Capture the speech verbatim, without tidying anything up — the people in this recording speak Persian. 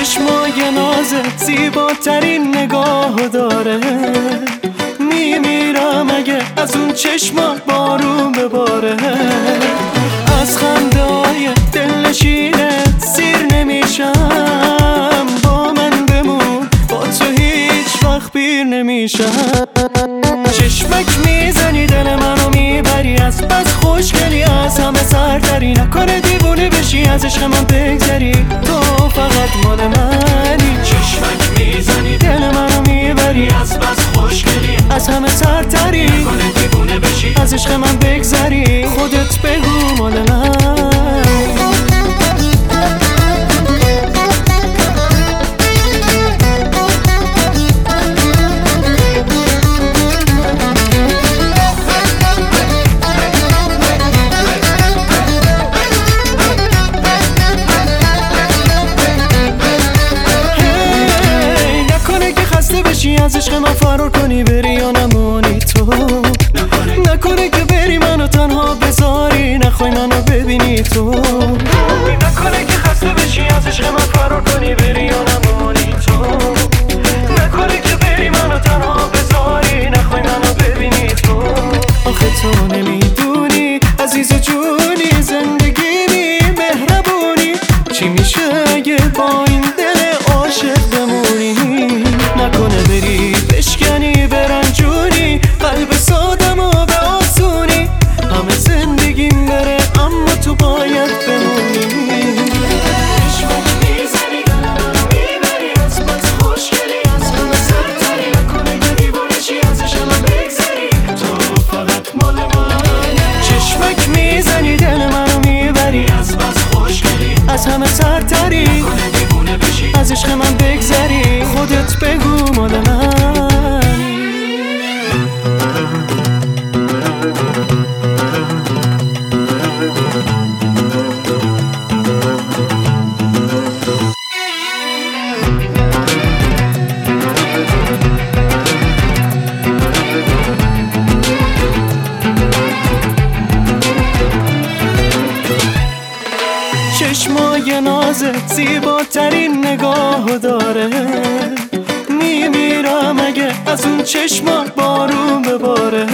چشمای نازت زیباترین نگاه داره. میمیرم اگه از اون چشما بارون بباره. از خنده های دلنشینت سیر نمیشم. با من بمون، با تو هیچ وقت پیر نمیشم. چشمک میزنی دل منو میبری، از بس خوشگلی از همه سرتری. نکنه دیوونه بشی از عشق من بگذری، تو فقط مال منی. چشمک میزنی دل منو میبری، از بس خوشگلی از همه سرتری. نکنه دیوونه بشی از عشق من بگذری، خودت بگو مال من. از عشق من فرار کنی بری یا نمانی تو. نکنه که بری منو تنها بذاری، نخوای منو ببینی تو. نکنه که خسته بشی از عشق من فرار کنی بری یا نمانی تو. نکنه که بری منو تنها بذاری، نخوای منو ببینی تو. آخه تو نمیدونی عزیز جونی، زندگی بی مهربونی. چی میشه اگه با این دل عاشق بمونی؟ نکنه بری بشکنی برنجونی قلب سادمو به آسونی. همه زندگیم بره اما تو باید بمونی. چشمک میزنی دل منو میبری، از بس خوشگلی از همه سرتری. نکنه که دیوونه چی از عشق من بگذری، تو فقط مال منی. چشمک میزنی دل منو میبری، از بس خوشگلی از همه سرتری. نکنه دیوونه بشی از عشق من بگذری، خودت بگو مال منی. چشمای نازت زیباترین نگاه داره. میمیرم اگه از اون چشما بارون بباره.